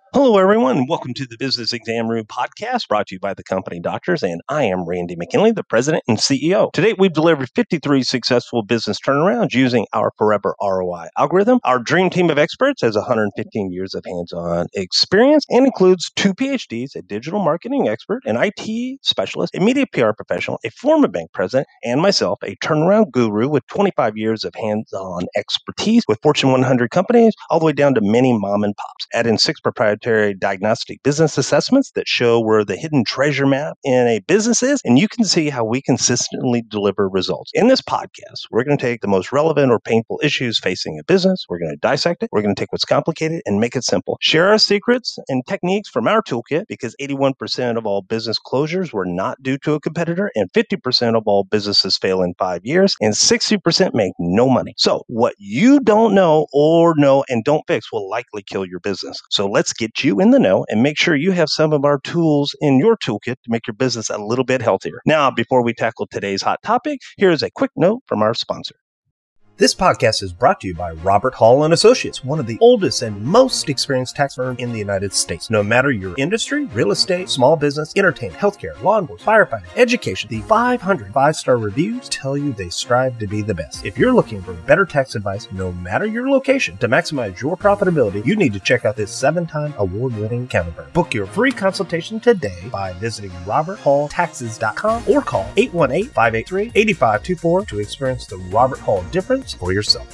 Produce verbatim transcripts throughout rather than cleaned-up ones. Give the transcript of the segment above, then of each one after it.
Hello, everyone. Welcome to the Business Exam Room podcast brought to you by the company Doctors. And I am Randy McKinley, the president and C E O. Today, we've delivered fifty-three successful business turnarounds using our Forever R O I algorithm. Our dream team of experts has one hundred fifteen years of hands-on experience and includes two P H Ds, a digital marketing expert, an I T specialist, a media P R professional, a former bank president, and myself, a turnaround guru with twenty-five years of hands-on expertise with Fortune one hundred companies, all the way down to many mom and pops. Add in six proprietary diagnostic business assessments that show where the hidden treasure map in a business is, and you can see how we consistently deliver results. In this podcast, we're going to take the most relevant or painful issues facing a business. We're going to dissect it. We're going to take what's complicated and make it simple. Share our secrets and techniques from our toolkit, because eighty-one percent of all business closures were not due to a competitor, and fifty percent of all businesses fail in five years, and sixty percent make no money. So what you don't know or know and don't fix will likely kill your business. So let's get you in the know and make sure you have some of our tools in your toolkit to make your business a little bit healthier. Now, before we tackle today's hot topic, here's a quick note from our sponsor. This podcast is brought to you by Robert Hall and Associates, one of the oldest and most experienced tax firms in the United States. No matter your industry, real estate, small business, entertainment, healthcare, law enforcement, firefighting, education, the five hundred five-star reviews tell you they strive to be the best. If you're looking for better tax advice, no matter your location, to maximize your profitability, you need to check out this seven-time award-winning accounting firm. Book your free consultation today by visiting robert hall taxes dot com or call eight one eight, five eight three, eight five two four to experience the Robert Hall difference for yourself.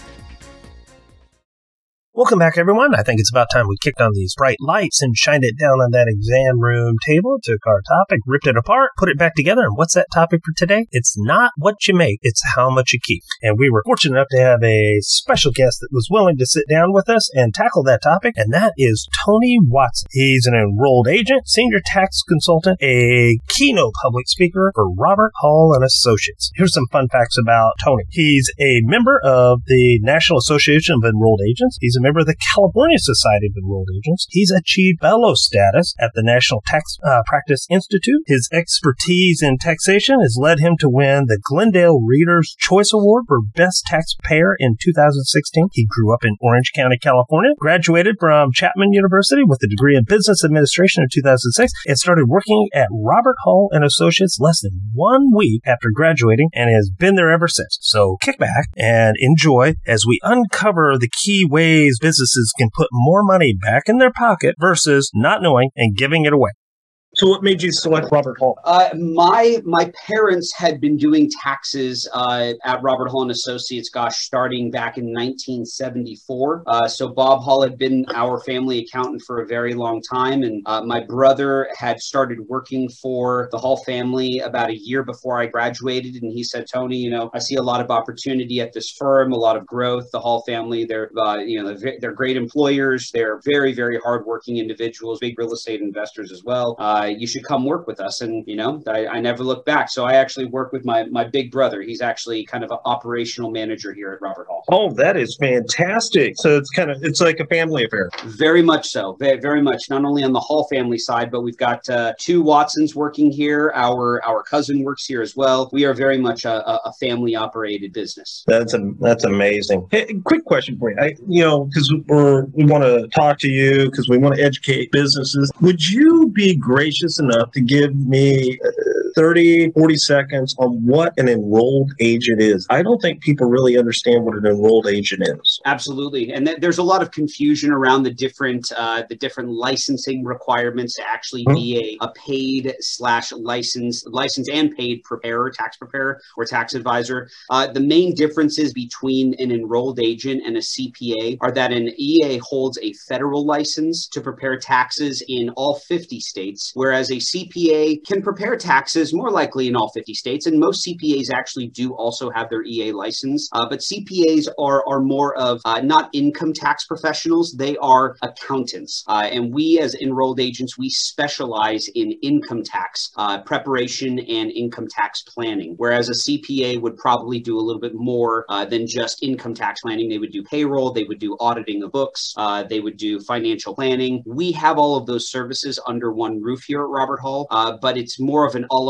Welcome back, everyone. I think it's about time we kicked on these bright lights and shined it down on that exam room table, took our topic, ripped it apart, put it back together. And what's that topic for today? It's not what you make, it's how much you keep. And we were fortunate enough to have a special guest that was willing to sit down with us and tackle that topic, and that is Tony Watson. He's an enrolled agent, senior tax consultant, a keynote public speaker for Robert Hall and Associates. Here's some fun facts about Tony. He's a member of the National Association of Enrolled Agents. He's a member of the California Society of Enrolled Agents. He's achieved fellow status at the National Tax uh, Practice Institute. His expertise in taxation has led him to win the Glendale Reader's Choice Award for Best Taxpayer in two thousand sixteen. He grew up in Orange County, California, graduated from Chapman University with a degree in Business Administration in two thousand six, and started working at Robert Hall and Associates less than one week after graduating, and has been there ever since. So kick back and enjoy as we uncover the key ways businesses can put more money back in their pocket versus not knowing and giving it away. So what made you select Robert Hall? Uh, my my parents had been doing taxes uh, at Robert Hall and Associates, gosh, starting back in nineteen seventy-four. Uh, so Bob Hall had been our family accountant for a very long time. And uh, my brother had started working for the Hall family about a year before I graduated. And he said, Tony, you know, I see a lot of opportunity at this firm, a lot of growth. The Hall family, they're, uh, you know, they're, they're great employers. They're very, very hardworking individuals, big real estate investors as well. Uh, you should come work with us. And, you know, I, I never looked back. So I actually work with my, my big brother. He's actually kind of an operational manager here at Robert Hall. Oh, that is fantastic. So it's kind of, it's like a family affair. Very much so. Very, very much. Not only on the Hall family side, but we've got uh, two Watsons working here. Our, our cousin works here as well. We are very much a, a family operated business. That's a, that's amazing. Hey, quick question for you. I, you know, because we're, we want to talk to you because we want to educate businesses. Would you be gracious enough to give me uh, thirty, forty seconds on what an enrolled agent is? I don't think people really understand what an enrolled agent is. Absolutely. And th- there's a lot of confusion around the different uh, the different licensing requirements to actually mm-hmm. be a, a paid slash licensed, licensed and paid preparer, tax preparer or tax advisor. Uh, the main differences between an enrolled agent and a C P A are that an E A holds a federal license to prepare taxes in all fifty states, whereas a C P A can prepare taxes more likely in all fifty states. And most C P As actually do also have their E A license. Uh, but C P As are, are more of uh, not income tax professionals. They are accountants. Uh, and we as enrolled agents, we specialize in income tax uh, preparation and income tax planning. Whereas a C P A would probably do a little bit more uh, than just income tax planning. They would do payroll. They would do auditing of books. Uh, they would do financial planning. We have all of those services under one roof here at Robert Hall, uh, but it's more of an a la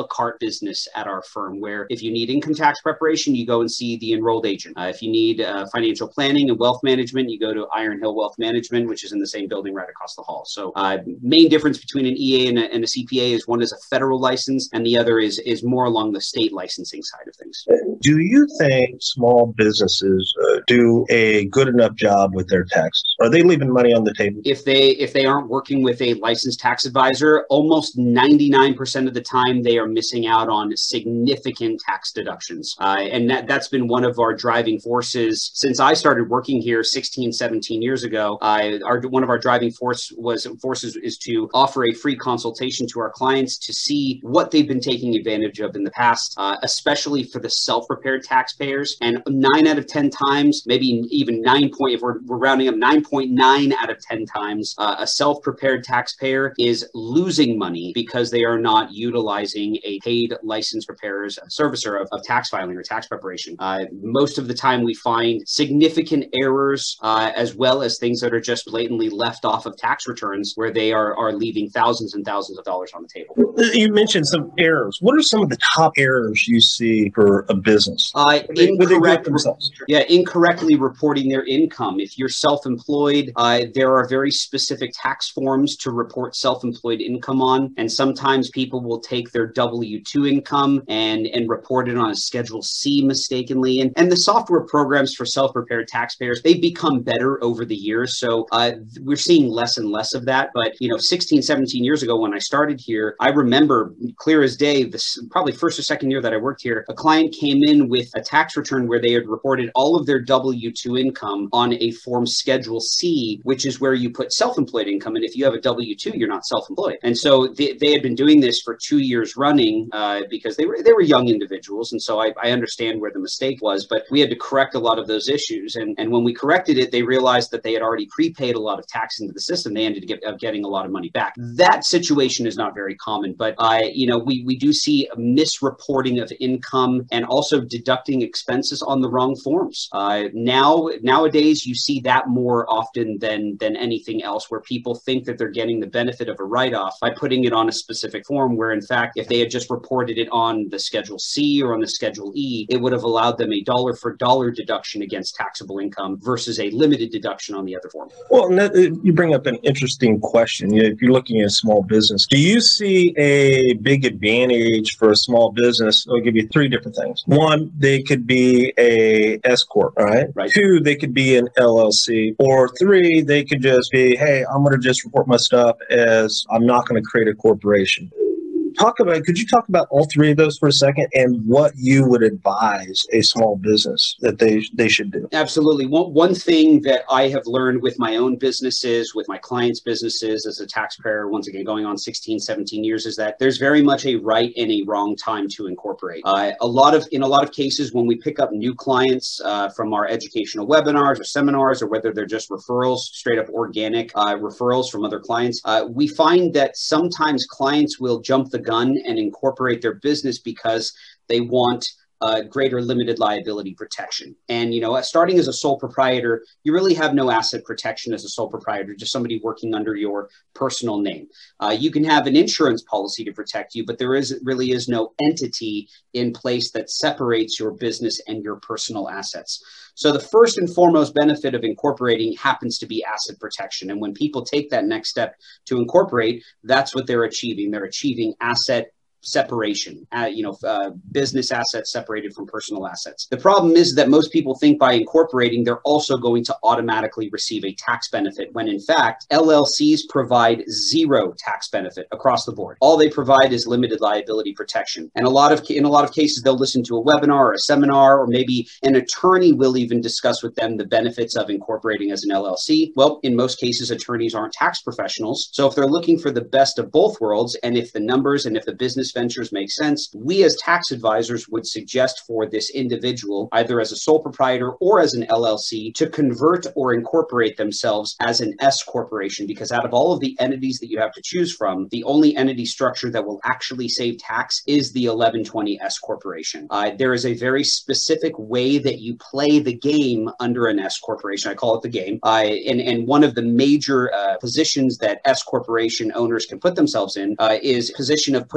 carte business at our firm, where if you need income tax preparation, you go and see the enrolled agent. Uh, if you need uh, financial planning and wealth management, you go to Iron Hill Wealth Management, which is in the same building right across the hall. So uh, main difference between an E A and a, and a C P A is one is a federal license and the other is, is more along the state licensing side of things. Do you think small businesses uh, do a good enough job with their taxes? Are they leaving money on the table? If they if they aren't working with a licensed tax advisor, almost ninety-nine percent of the time they are missing out on significant tax deductions. Uh, and that, that's been one of our driving forces since I started working here sixteen, seventeen years ago. Uh, our, one of our driving force was forces is to offer a free consultation to our clients to see what they've been taking advantage of in the past, uh, especially for the self-prepared taxpayers. And nine out of ten times, maybe even nine point, if we're, we're rounding up nine point nine out of ten times, uh, a self-prepared taxpayer is losing money because they are not utilizing a paid licensed preparer's servicer of, of tax filing or tax preparation. Uh, most of the time we find significant errors uh, as well as things that are just blatantly left off of tax returns where they are, are leaving thousands and thousands of dollars on the table. You mentioned some errors. What are some of the top errors you see for a business? Uh, They- would they do it incorrect, themselves? yeah, incorrectly reporting their income. If you're self-employed, uh, there are very specific tax forms to report self-employed income on, and sometimes people will take their W two income and and report it on a Schedule C mistakenly. And and the software programs for self-prepared taxpayers, they've become better over the years. So uh, we're seeing less and less of that. But you know, sixteen, seventeen years ago when I started here, I remember clear as day. This probably first or second year that I worked here, a client came in with a tax return where they had reported all of their W two income on a form Schedule C, which is where you put self-employed income. And if you have a W two, you're not self-employed. And so they, they had been doing this for two years running uh, because they were they were young individuals. And so I, I understand where the mistake was, but we had to correct a lot of those issues. And, and when we corrected it, they realized that they had already prepaid a lot of tax into the system. They ended up get, getting a lot of money back. That situation is not very common, but uh, you know, we, we do see a misreporting of income and also deducting expenses on the wrong forms. Uh, now, nowadays, you see that more often than, than anything else, where people think that they're getting the benefit of a write-off by putting it on a specific form, where in fact, if they had just reported it on the Schedule C or on the Schedule E, it would have allowed them a dollar for dollar deduction against taxable income versus a limited deduction on the other form. Well, and that, you bring up an interesting question. You know, if you're looking at a small business, do you see a big advantage for a small business? I'll give you three different things. One, they could be a S corp, all right? Right. Two, they could be an L L C. Or three, they could just be, hey, I'm going to just report my stuff as I'm not going to create a corporation. Talk about, could you talk about all three of those for a second and what you would advise a small business that they they should do? Absolutely. One, one thing that I have learned with my own businesses, with my clients' businesses as a tax preparer, once again, going on sixteen, seventeen years, is that there's very much a right and a wrong time to incorporate. Uh, a lot of, in a lot of cases, when we pick up new clients uh, from our educational webinars or seminars, or whether they're just referrals, straight up organic uh, referrals from other clients, uh, we find that sometimes clients will jump the gun and incorporate their business because they want uh, greater limited liability protection. And, you know, starting as a sole proprietor, you really have no asset protection as a sole proprietor, just somebody working under your personal name. Uh, you can have an insurance policy to protect you, but there is really is no entity in place that separates your business and your personal assets. So the first and foremost benefit of incorporating happens to be asset protection. And when people take that next step to incorporate, that's what they're achieving. They're achieving asset separation, uh, you know, uh, business assets separated from personal assets. The problem is that most people think by incorporating, they're also going to automatically receive a tax benefit, when in fact, L L Cs provide zero tax benefit across the board. All they provide is limited liability protection. And a lot of, in a lot of cases, they'll listen to a webinar or a seminar, or maybe an attorney will even discuss with them the benefits of incorporating as an L L C. Well, in most cases, attorneys aren't tax professionals. So if they're looking for the best of both worlds, and if the numbers and if the business ventures make sense, we as tax advisors would suggest for this individual, either as a sole proprietor or as an L L C, to convert or incorporate themselves as an S corporation, because out of all of the entities that you have to choose from, the only entity structure that will actually save tax is the eleven twenty S corporation. Uh, there is a very specific way that you play the game under an S corporation. I call it the game. Uh, and, and one of the major uh, positions that S corporation owners can put themselves in uh, is position of putting themselves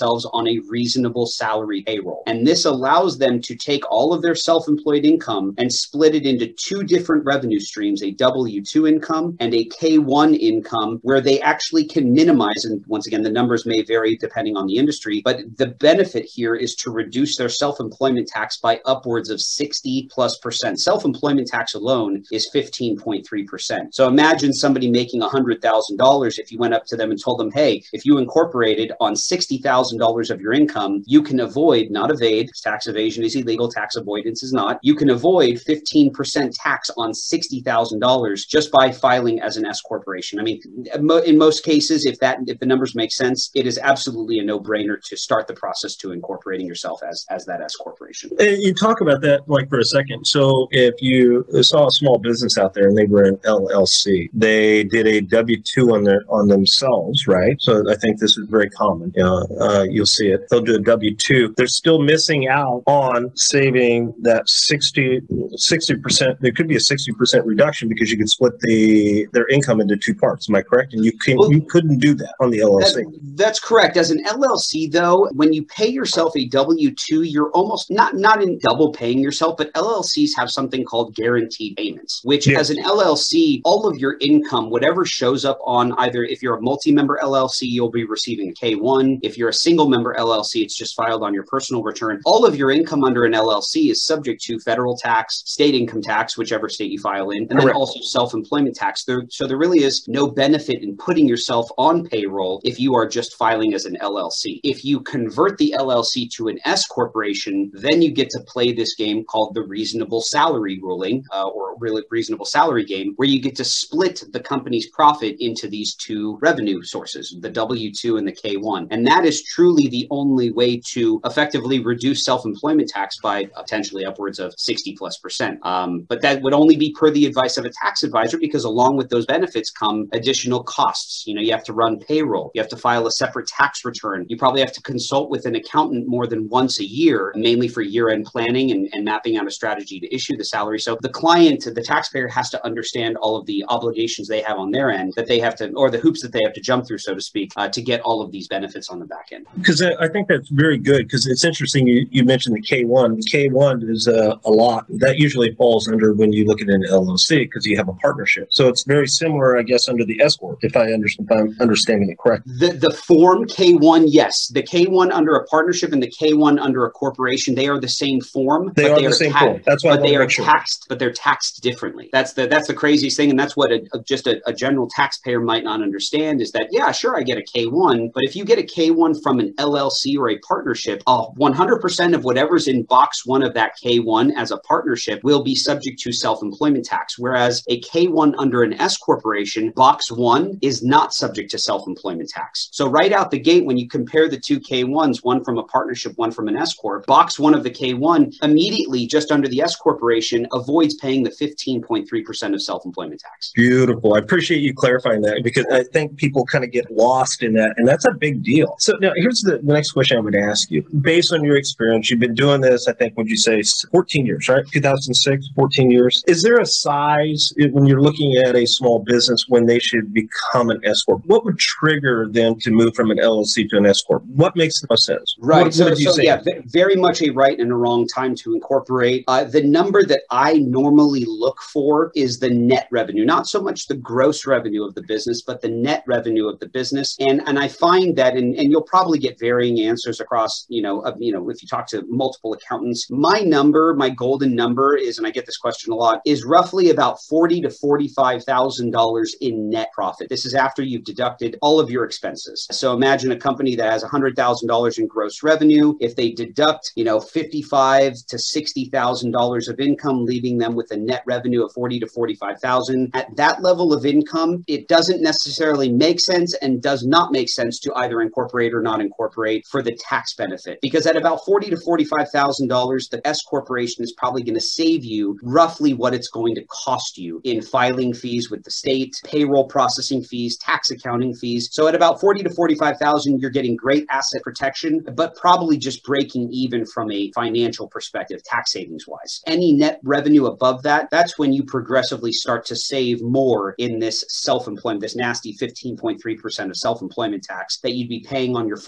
themselves on a reasonable salary payroll. And this allows them to take all of their self-employed income and split it into two different revenue streams, a W two income and a K one income, where they actually can minimize, and once again, the numbers may vary depending on the industry, but the benefit here is to reduce their self-employment tax by upwards of sixty plus percent. Self-employment tax alone is fifteen point three percent. So imagine somebody making one hundred thousand dollars. If you went up to them and told them, hey, if you incorporated on sixty thousand dollars of your income, you can avoid, not evade, tax evasion is illegal, tax avoidance is not, you can avoid fifteen percent tax on sixty thousand dollars just by filing as an S corporation. I mean, in most cases, if that if the numbers make sense, it is absolutely a no-brainer to start the process to incorporating yourself as, as that S corporation. And you talk about that like for a second. So if you saw a small business out there and they were an L L C, they did a W two on their on themselves, right? So I think this is very common. Uh, uh, you'll see it. They'll do a W two. They're still missing out on saving that sixty percent. There could be a sixty percent reduction because you could split the their income into two parts. Am I correct? And you can well, you couldn't do that on the L L C. That, that's correct. As an L L C, though, when you pay yourself a W two, you're almost not not in double paying yourself, but L L Cs have something called guaranteed payments, which yes. As an L L C, all of your income, whatever shows up on either, if you're a multi-member L L C, you'll be receiving a K one. If you're a single member L L C, it's just filed on your personal return. All of your income under an L L C is subject to federal tax, state income tax, whichever state you file in, and then Correct. Also self-employment tax. There, so there really is no benefit in putting yourself on payroll if you are just filing as an L L C. If you convert the L L C to an S corporation, then you get to play this game called the reasonable salary ruling, uh, or really reasonable salary game, where you get to split the company's profit into these two revenue sources, the W two and the K one. And that is truly the only way to effectively reduce self-employment tax by potentially upwards of sixty plus percent. Um, but that would only be per the advice of a tax advisor, because along with those benefits come additional costs. You know, you have to run payroll, you have to file a separate tax return, you probably have to consult with an accountant more than once a year, mainly for year-end planning and, and mapping out a strategy to issue the salary. So the client, the taxpayer, has to understand all of the obligations they have on their end that they have to, or the hoops that they have to jump through, so to speak, uh, to get all of these benefits on the back end. Because I think that's very good, because it's interesting you, you mentioned the K one. The K one is uh, a lot. That usually falls under when you look at an L L C, because you have a partnership. So it's very similar, I guess, under the S corp, if I understand, if I'm understanding it correctly. The, the form K one, yes. The K one under a partnership and the K one under a corporation, they are the same form. They but are they the are same ta- form. That's why but they are sure. taxed, but they're taxed differently. That's the that's the craziest thing, and that's what a, a, just a, a general taxpayer might not understand is that, yeah, sure, I get a K one, but if you get a K one from an L L C or a partnership, uh, one hundred percent of whatever's in box one of that K one as a partnership will be subject to self-employment tax, whereas a K one under an S corporation, box one is not subject to self-employment tax. So right out the gate, when you compare the two K ones, one from a partnership, one from an S corp, box one of the K one immediately just under the S corporation avoids paying the fifteen point three percent of self-employment tax. Beautiful. I appreciate you clarifying that, because I think people kind of get lost in that, and that's a big deal. So now here's the, the next question I would ask you. Based on your experience, you've been doing this, I think, would you say fourteen years, right? two thousand six, fourteen years. Is there a size when you're looking at a small business when they should become an S corp? What would trigger them to move from an L L C to an S corp? What makes the most sense? Right. What, so, what did you so say? yeah, very much a right and a wrong time to incorporate. Uh, the number that I normally look for is the net revenue, not so much the gross revenue of the business, but the net revenue of the business. And and I find that, and, and you'll probably get varying answers across, you know, uh, you know, if you talk to multiple accountants, my number, my golden number is, and I get this question a lot, is roughly about forty to forty-five thousand dollars in net profit. This is after you've deducted all of your expenses. So imagine a company that has one hundred thousand dollars in gross revenue. If they deduct, you know, fifty-five to sixty thousand dollars of income, leaving them with a net revenue of forty to forty-five thousand. At that level of income, it doesn't necessarily make sense and does not make sense to either incorporate or not incorporate for the tax benefit. Because at about forty to forty-five thousand dollars, the S corporation is probably going to save you roughly what it's going to cost you in filing fees with the state, payroll processing fees, tax accounting fees. So at about forty to forty-five thousand, you're getting great asset protection, but probably just breaking even from a financial perspective, tax savings wise. Any net revenue above that, that's when you progressively start to save more in this self-employment, this nasty fifteen point three percent of self-employment tax that you'd be paying on your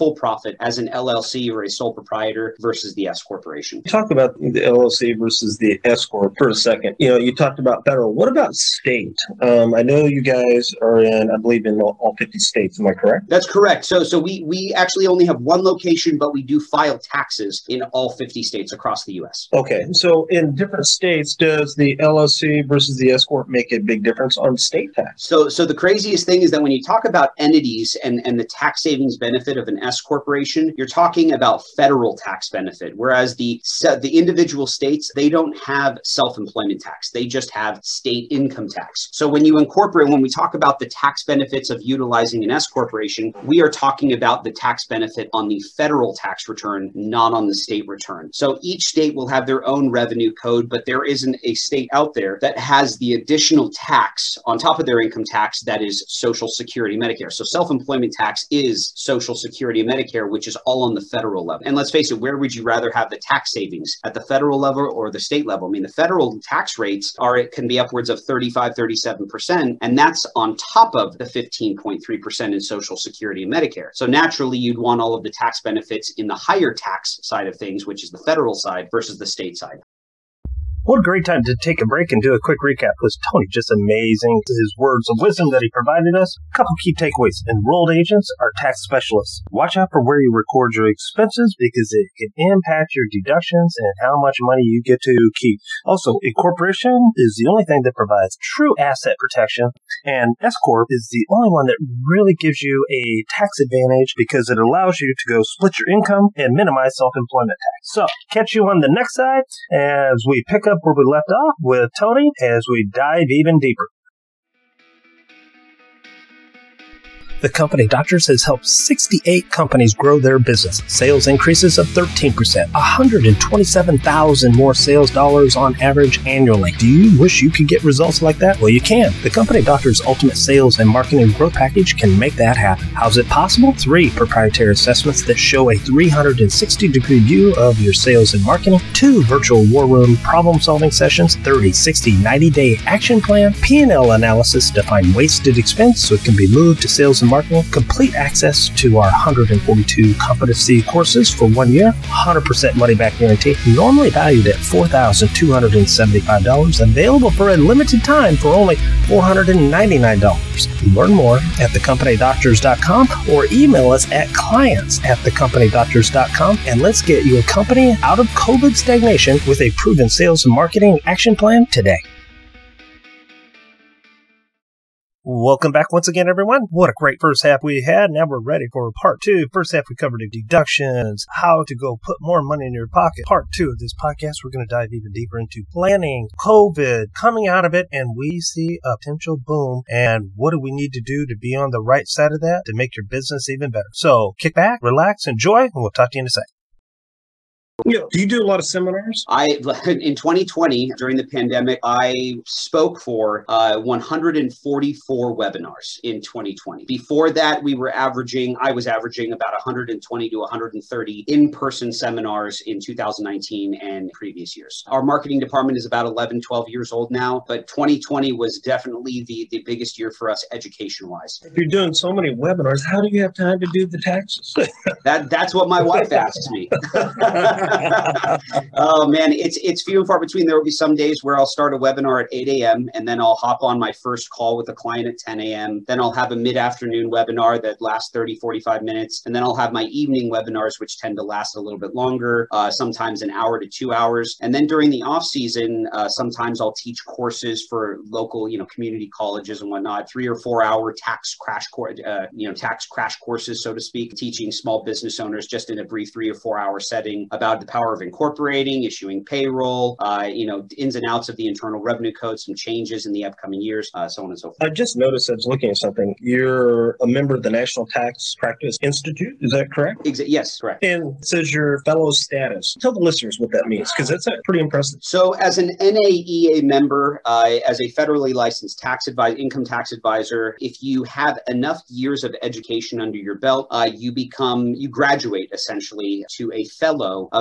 full profit as an L L C or a sole proprietor versus the S corporation. Talk about the L L C versus the S corp for a second. You know, you talked about federal. What about state? Um, I know you guys are in, I believe, in all, all fifty states. Am I correct? That's correct. So, so we we actually only have one location, but we do file taxes in all fifty states across the U S. Okay, so in different states, does the L L C versus the S corp make a big difference on state tax? So, so the craziest thing is that when you talk about entities and, and the tax savings benefit of an S corporation, you're talking about federal tax benefit, whereas the the individual states, they don't have self-employment tax. They just have state income tax. So when you incorporate, when we talk about the tax benefits of utilizing an S corporation, we are talking about the tax benefit on the federal tax return, not on the state return. So each state will have their own revenue code, but there isn't a state out there that has the additional tax on top of their income tax that is Social Security, Medicare. So self-employment tax is Social Security and Medicare, which is all on the federal level. And let's face it, where would you rather have the tax savings, at the federal level or the state level? I mean, the federal tax rates are, it can be upwards of thirty-five, thirty-seven percent, and that's on top of the fifteen point three percent in Social Security and Medicare. So naturally, you'd want all of the tax benefits in the higher tax side of things, which is the federal side versus the state side. What a great time to take a break and do a quick recap. Was Tony just amazing? His words of wisdom that he provided us. A couple key takeaways. Enrolled agents are tax specialists. Watch out for where you record your expenses because it can impact your deductions and how much money you get to keep. Also, a corporation is the only thing that provides true asset protection, and S corp is the only one that really gives you a tax advantage because it allows you to go split your income and minimize self-employment tax. So, catch you on the next side as we pick up where we left off with Tony as we dive even deeper. The Company Doctors has helped sixty-eight companies grow their business. Sales increases of thirteen percent, one hundred twenty-seven thousand more sales dollars on average annually. Do you wish you could get results like that? Well, you can. The Company Doctors Ultimate Sales and Marketing Growth Package can make that happen. How's it possible? Three proprietary assessments that show a three hundred sixty degree view of your sales and marketing, two virtual war room problem-solving sessions, thirty, sixty, ninety day action plan, P and L analysis to find wasted expense so it can be moved to sales and marketing, complete access to our one hundred forty-two competency courses for one year, one hundred percent money back guarantee, normally valued at four thousand two hundred seventy-five dollars, available for a limited time for only four hundred ninety-nine dollars. Learn more at the company doctors dot com or email us at clients at the company doctors dot com, and let's get your company out of COVID stagnation with a proven sales and marketing action plan today. Welcome back once again, everyone. What a great first half we had. Now we're ready for part two. First half, we covered the deductions, how to go put more money in your pocket. Part two of this podcast, we're going to dive even deeper into planning, COVID, coming out of it, and we see a potential boom. And what do we need to do to be on the right side of that to make your business even better? So kick back, relax, enjoy, and we'll talk to you in a second. You know, do you do a lot of seminars? I in twenty twenty, during the pandemic, I spoke for uh, one hundred forty-four webinars in twenty twenty. Before that, we were averaging, I was averaging about one hundred twenty to one hundred thirty in-person seminars in two thousand nineteen and previous years. Our marketing department is about eleven, twelve years old now, but twenty twenty was definitely the, the biggest year for us education-wise. If you're doing so many webinars, how do you have time to do the taxes? that That's what my wife asks me. Oh man, it's it's few and far between. There will be some days where I'll start a webinar at eight a.m. and then I'll hop on my first call with a client at ten a.m. Then I'll have a mid-afternoon webinar that lasts thirty, forty-five minutes. And then I'll have my evening webinars, which tend to last a little bit longer, uh, sometimes an hour to two hours. And then during the off season, uh, sometimes I'll teach courses for local, you know, community colleges and whatnot, three or four hour tax crash course, uh, you know, tax crash courses, so to speak, teaching small business owners just in a brief three or four hour setting about the power of incorporating, issuing payroll, uh, you know, ins and outs of the Internal Revenue Code, some changes in the upcoming years, uh, so on and so forth. I just noticed, I was looking at something. You're a member of the National Tax Practice Institute. Is that correct? Exa- yes, correct. And it says your fellow status. Tell the listeners what that means, because that's uh, pretty impressive. So as an N A E A member, uh, as a federally licensed tax advisor, income tax advisor, if you have enough years of education under your belt, uh, you become, you graduate essentially to a fellow of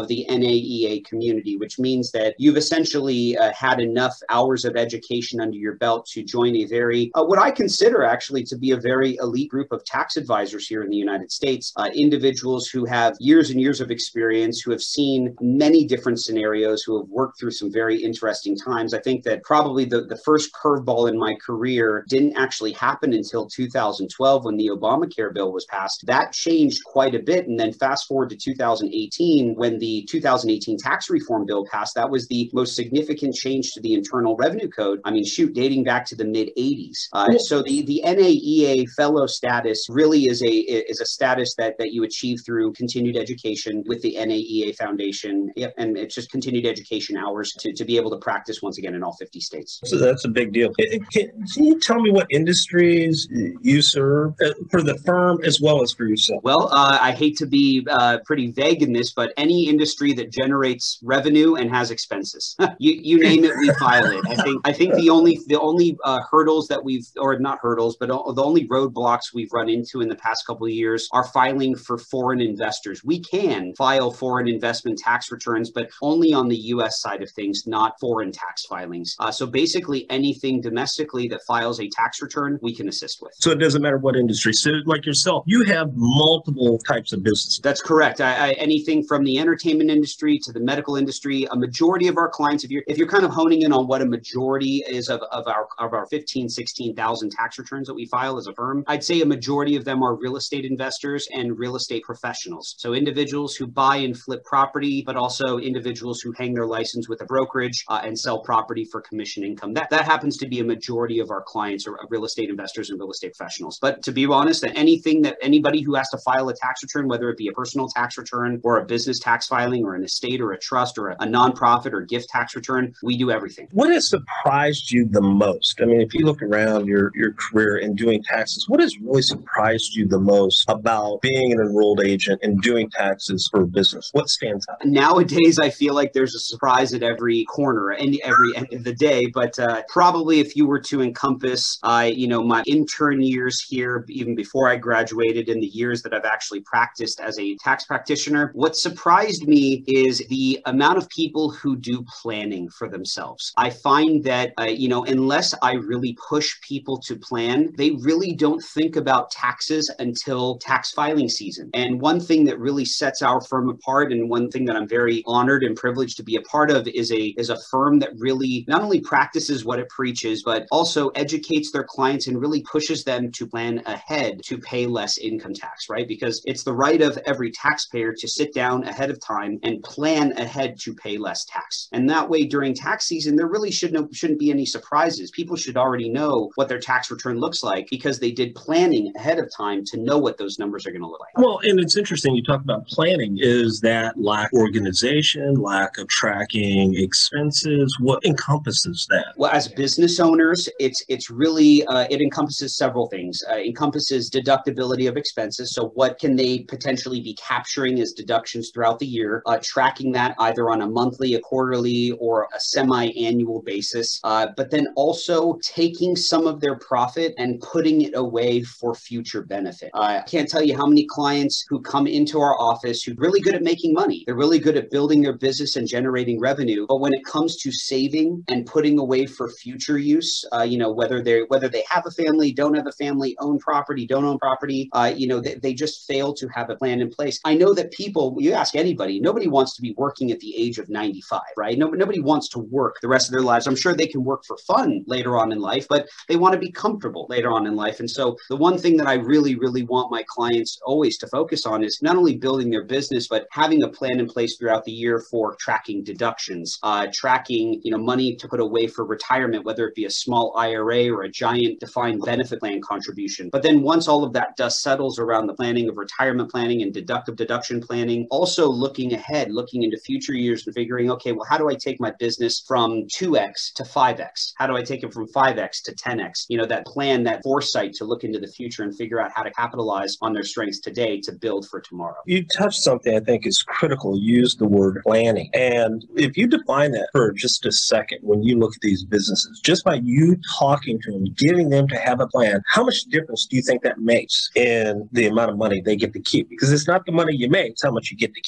of the N A E A community, which means that you've essentially uh, had enough hours of education under your belt to join a very, uh, what I consider actually to be a very elite group of tax advisors here in the United States, uh, individuals who have years and years of experience, who have seen many different scenarios, who have worked through some very interesting times. I think that probably the, the first curveball in my career didn't actually happen until two thousand twelve when the Obamacare bill was passed. That changed quite a bit. And then fast forward to two thousand eighteen, when the two thousand eighteen tax reform bill passed, that was the most significant change to the Internal Revenue Code. I mean, shoot, dating back to the mid eighties. Uh, so the, the N A E A fellow status really is a is a status that, that you achieve through continued education with the N A E A Foundation. Yep, and it's just continued education hours to, to be able to practice once again in all fifty states. So that's a big deal. Can, can you tell me what industries you serve for the firm as well as for yourself? Well, uh, I hate to be uh, pretty vague in this, but any industry that generates revenue and has expenses, you, you name it, we file it. I think I think the only the only uh, hurdles that we've, or not hurdles, but the only roadblocks we've run into in the past couple of years are filing for foreign investors. We can file foreign investment tax returns, but only on the U S side of things, not foreign tax filings. Uh, so basically anything domestically that files a tax return, we can assist with. So it doesn't matter what industry. So like yourself, you have multiple types of businesses. That's correct. I, I, anything from the entertainment industry to the medical industry, a majority of our clients, if you're if you're kind of honing in on what a majority is of, of our of our fifteen, sixteen thousand tax returns that we file as a firm, I'd say a majority of them are real estate investors and real estate professionals. So individuals who buy and flip property, but also individuals who hang their license with a brokerage uh, and sell property for commission income. That that happens to be a majority of our clients are real estate investors and real estate professionals. But to be honest, anything that anybody who has to file a tax return, whether it be a personal tax return or a business tax filing or an estate or a trust or a, a nonprofit or gift tax return, we do everything. What has surprised you the most? I mean, if you look around your, your career and doing taxes, what has really surprised you the most about being an enrolled agent and doing taxes for a business? What stands out? Nowadays, I feel like there's a surprise at every corner and every end of the day. But uh, probably if you were to encompass, uh, you know, my intern years here, even before I graduated, and the years that I've actually practiced as a tax practitioner, what surprised me is the amount of people who do planning for themselves. I find that, uh, you know, unless I really push people to plan, they really don't think about taxes until tax filing season. And one thing that really sets our firm apart, and one thing that I'm very honored and privileged to be a part of, is a is a firm that really not only practices what it preaches, but also educates their clients and really pushes them to plan ahead to pay less income tax, right? Because it's the right of every taxpayer to sit down ahead of time and plan ahead to pay less tax. And that way, during tax season, there really should no, shouldn't be any surprises. People should already know what their tax return looks like because they did planning ahead of time to know what those numbers are going to look like. Well, and it's interesting you talk about planning. Is that lack of organization, lack of tracking expenses? What encompasses that? Well, as business owners, it's it's really, uh, it encompasses several things. Uh, it encompasses deductibility of expenses. So what can they potentially be capturing as deductions throughout the year, uh, tracking that either on a monthly, a quarterly, or a semi-annual basis, uh, but then also taking some of their profit and putting it away for future benefit. Uh, I can't tell you how many clients who come into our office who are really good at making money. They're really good at building their business and generating revenue. But when it comes to saving and putting away for future use, uh, you know, whether they whether they have a family, don't have a family, own property, don't own property, uh, you know, they, they just fail to have a plan in place. I know that people, you ask anybody, nobody wants to be working at the age of ninety-five, right? No, nobody wants to work the rest of their lives. I'm sure they can work for fun later on in life, but they want to be comfortable later on in life. And so the one thing that I really, really want my clients always to focus on is not only building their business, but having a plan in place throughout the year for tracking deductions, uh, tracking, you know, money to put away for retirement, whether it be a small I R A or a giant defined benefit plan contribution. But then once all of that dust settles around the planning of retirement planning and deductive deduction planning, also looking ahead, looking into future years and figuring, okay, well, how do I take my business from two X to five X? How do I take it from five X to ten X? You know, that plan, that foresight to look into the future and figure out how to capitalize on their strengths today to build for tomorrow. You touched something I think is critical. You used the word planning. And if you define that for just a second, when you look at these businesses, just by you talking to them, getting them to have a plan, how much difference do you think that makes in the amount of money they get to keep? Because it's not the money you make, it's how much you get to keep. Always.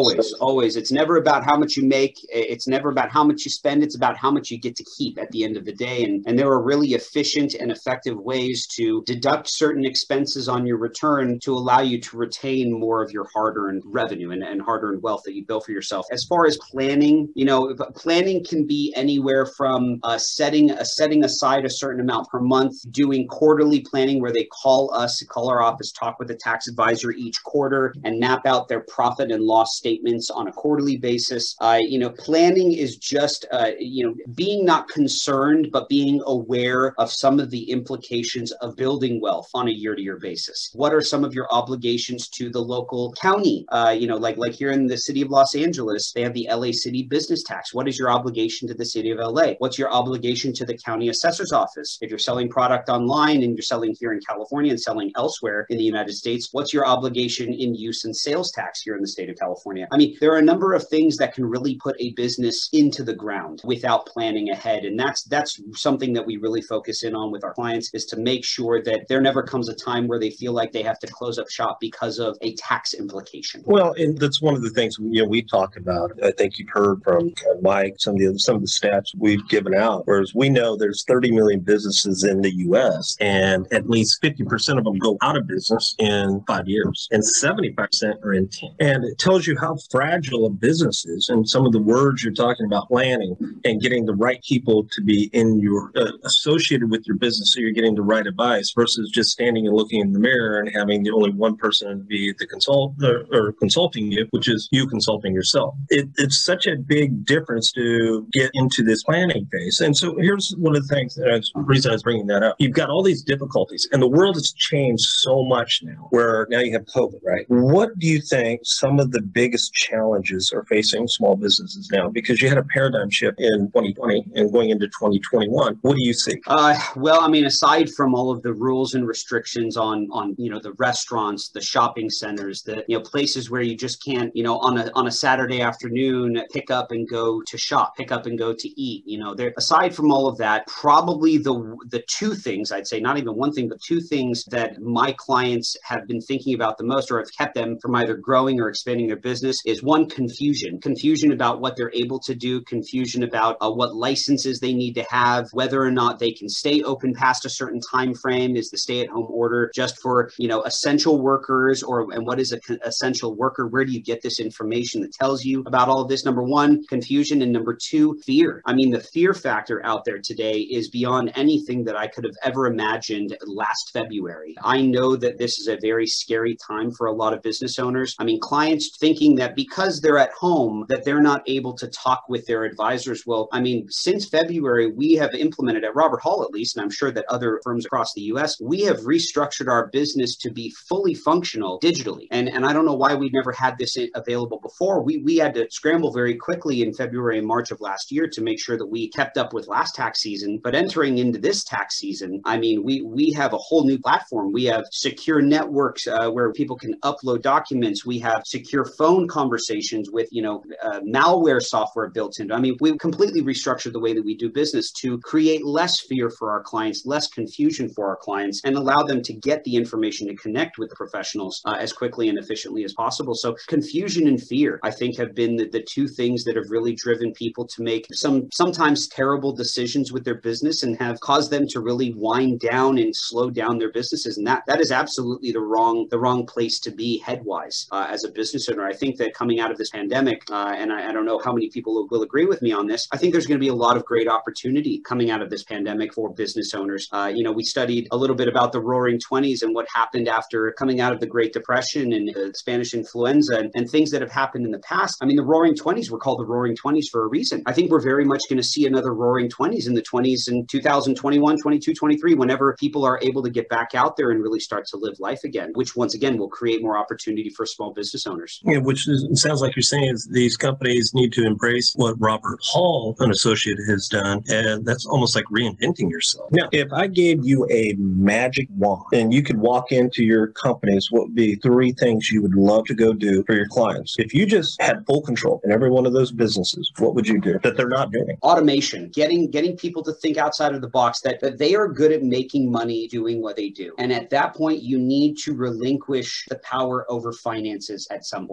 Always, always. It's never about how much you make. It's never about how much you spend. It's about how much you get to keep at the end of the day. And, and there are really efficient and effective ways to deduct certain expenses on your return to allow you to retain more of your hard-earned revenue and, and hard-earned wealth that you built for yourself. As far as planning, you know, planning can be anywhere from uh, setting uh, setting aside a certain amount per month, doing quarterly planning where they call us, call our office, talk with a tax advisor each quarter and map out their profit and loss statements on a quarterly basis. Uh, you know, planning is just, uh, you know, being not concerned, but being aware of some of the implications of building wealth on a year-to-year basis. What are some of your obligations to the local county? Uh, you know, like, like here in the city of Los Angeles, they have the L A City business tax. What is your obligation to the city of L A? What's your obligation to the county assessor's office? If you're selling product online and you're selling here in California and selling elsewhere in the United States, what's your obligation in use and sales tax here in the state of California? I mean, there are a number of things that can really put a business into the ground without planning ahead. And that's that's something that we really focus in on with our clients, is to make sure that there never comes a time where they feel like they have to close up shop because of a tax implication. Well, and that's one of the things, you know, we talk about. I think you've heard from Mike some of the some of the stats we've given out. Whereas we know there's thirty million businesses in the U S and at least fifty percent of them go out of business in five years, and seventy-five percent are in ten. And it tells you how fragile a business is. And some of the words you're talking about, planning and getting the right people to be in your uh, associated with your business, so you're getting the right advice versus just standing and looking in the mirror and having the only one person be the consult or, or consulting you, which is you consulting yourself. It, it's such a big difference to get into this planning phase. And so here's one of the things, that I was, the reason I was bringing that up. You've got all these difficulties, and the world has changed so much now, where now you have COVID, right? What do you think some of the biggest challenges are facing small businesses now? Because you had a paradigm shift in twenty twenty and going into twenty twenty-one. What do you see? Uh, well, I mean, aside from all of the rules and restrictions on, on, you know, the restaurants, the shopping centers, the, you know, places where you just can't, you know, on a, on a Saturday afternoon, pick up and go to shop, pick up and go to eat, you know, there, aside from all of that, probably the, the two things I'd say, not even one thing, but two things that my clients have been thinking about the most, or have kept them from either growing or expanding their business, is one, confusion, confusion about what they're able to do, confusion about uh, what licenses they need to have, whether or not they can stay open past a certain time frame. Is the stay-at-home order just for, you know, essential workers, or and what is a essential worker? Where do you get this information that tells you about all of this? Number one, confusion, and number two, fear. I mean, the fear factor out there today is beyond anything that I could have ever imagined last February. I know that this is a very scary time for a lot of business owners. I mean, clients thinking that because they're at home that they're not able to talk with their advisors. Well, I mean, since February, we have implemented at Robert Hall, at least, and I'm sure that other firms across the U S, we have restructured our business to be fully functional digitally. And, and I don't know why we never had this available before. We, we had to scramble very quickly in February and March of last year to make sure that we kept up with last tax season. But entering into this tax season, I mean, we, we have a whole new platform. We have secure networks uh, where people can upload documents. We have secure phone conversations with, you know, uh, malware software built into. I mean, we completely restructured the way that we do business to create less fear for our clients, less confusion for our clients, and allow them to get the information to connect with the professionals uh, as quickly and efficiently as possible. So confusion and fear, I think, have been the, the two things that have really driven people to make some sometimes terrible decisions with their business and have caused them to really wind down and slow down their businesses. And that that is absolutely the wrong the wrong place to be headwise uh, as a business owner. I think that coming out of this pandemic, uh, and I, I don't know how many people will, will agree with me on this, I think there's going to be a lot of great opportunity coming out of this pandemic for business owners. Uh, you know, we studied a little bit about the Roaring Twenties and what happened after coming out of the Great Depression and the Spanish influenza and, and things that have happened in the past. I mean, the Roaring Twenties were called the Roaring Twenties for a reason. I think we're very much going to see another Roaring Twenties in the twenties in two thousand twenty-one, twenty-two, twenty-three, whenever people are able to get back out there and really start to live life again, which once again will create more opportunity for small business owners. Yeah, which is, it sounds like you're saying is these companies need to embrace what Robert Hall, an associate, has done, and that's almost like reinventing yourself. Now, if I gave you a magic wand and you could walk into your companies, what would be three things you would love to go do for your clients? If you just had full control in every one of those businesses, what would you do that they're not doing? Automation, getting getting people to think outside of the box, that, that they are good at making money doing what they do. And at that point, you need to relinquish the power over finances at some point. I, I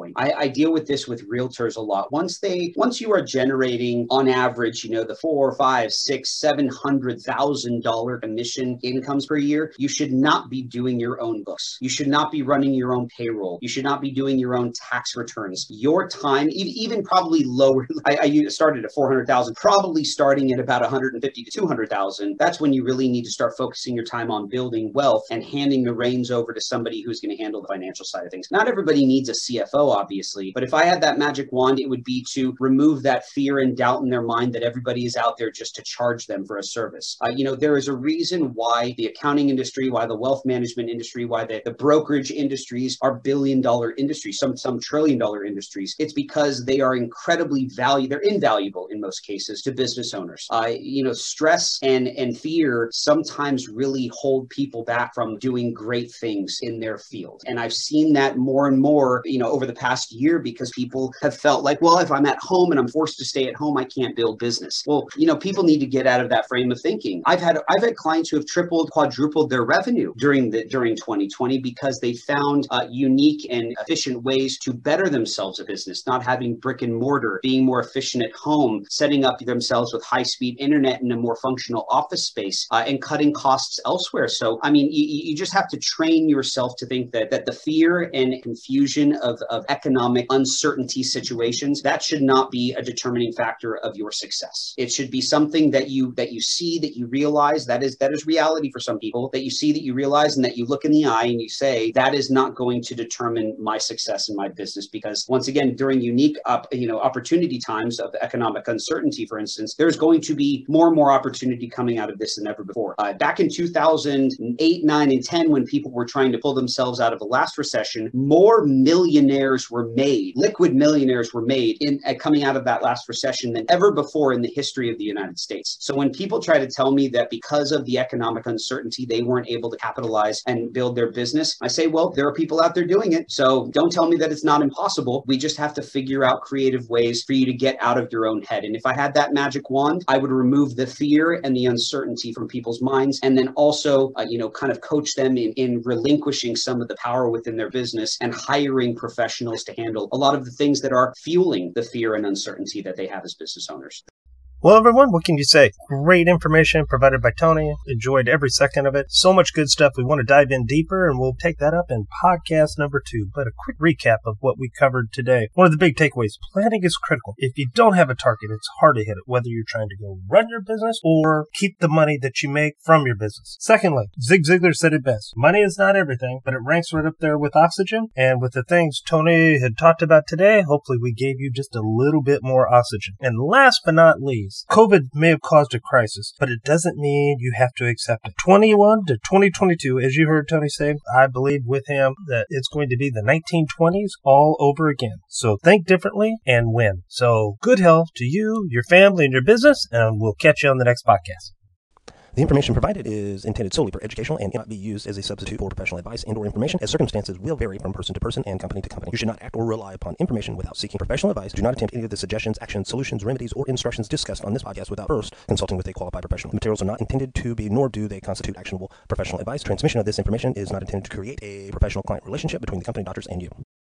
I deal with this with realtors a lot. Once they, once you are generating on average, you know, the four, five, six, seven hundred thousand dollar commission incomes per year, you should not be doing your own books. You should not be running your own payroll. You should not be doing your own tax returns. Your time, even probably lower. I, I started at four hundred thousand, probably starting at about one hundred fifty to two hundred thousand. That's when you really need to start focusing your time on building wealth and handing the reins over to somebody who's going to handle the financial side of things. Not everybody needs a C F O, obviously, but if I had that magic wand, it would be to remove that fear and doubt in their mind that everybody is out there just to charge them for a service. Uh, you know, there is a reason why the accounting industry, why the wealth management industry, why the, the brokerage industries are billion dollar industries, some, some trillion dollar industries. It's because they are incredibly valuable. They're invaluable in most cases to business owners. Uh, you know, stress and, and fear sometimes really hold people back from doing great things in their field. And I've seen that more and more, you know, over the past year because people have felt like, well, if I'm at home and I'm forced to stay at home, I can't build business. Well, you know, people need to get out of that frame of thinking. I've had I've had clients who have tripled, quadrupled their revenue during the during twenty twenty because they found uh, unique and efficient ways to better themselves at business, not having brick and mortar, being more efficient at home, setting up themselves with high-speed internet and a more functional office space, uh, and cutting costs elsewhere. So, I mean, you, you just have to train yourself to think that that the fear and confusion of, of economic uncertainty situations, that should not be a determining factor of your success. It should be something that you that you see, that you realize that is that is reality for some people, that you see, that you realize, and that you look in the eye and you say, that is not going to determine my success in my business. Because once again, during unique up, you know, opportunity times of economic uncertainty, for instance, there's going to be more and more opportunity coming out of this than ever before. Uh, back in two thousand eight, nine, and ten, when people were trying to pull themselves out of the last recession, more millionaires were made, liquid millionaires were made in uh, coming out of that last recession than ever before in the history of the United States. So when people try to tell me that because of the economic uncertainty, they weren't able to capitalize and build their business, I say, well, there are people out there doing it. So don't tell me that it's not impossible. We just have to figure out creative ways for you to get out of your own head. And if I had that magic wand, I would remove the fear and the uncertainty from people's minds, and then also, uh, you know, kind of coach them in, in relinquishing some of the power within their business and hiring professionals to handle a lot of the things that are fueling the fear and uncertainty that they have as business owners. Well, everyone, what can you say? Great information provided by Tony. Enjoyed every second of it. So much good stuff. We want to dive in deeper, and we'll take that up in podcast number two. But a quick recap of what we covered today. One of the big takeaways, planning is critical. If you don't have a target, it's hard to hit it, whether you're trying to go run your business or keep the money that you make from your business. Secondly, Zig Ziglar said it best. Money is not everything, but it ranks right up there with oxygen. And with the things Tony had talked about today, hopefully we gave you just a little bit more oxygen. And last but not least, COVID may have caused a crisis, but it doesn't mean you have to accept it. twenty-one to twenty twenty-two, as you heard Tony say, I believe with him that it's going to be the nineteen twenties all over again. So think differently and win. So good health to you, your family, and your business, and we'll catch you on the next podcast. The information provided is intended solely for educational and cannot be used as a substitute for professional advice and or information, as circumstances will vary from person to person and company to company. You should not act or rely upon information without seeking professional advice. Do not attempt any of the suggestions, actions, solutions, remedies, or instructions discussed on this podcast without first consulting with a qualified professional. The materials are not intended to be, nor do they constitute actionable professional advice. Transmission of this information is not intended to create a professional client relationship between the company, doctors, and you.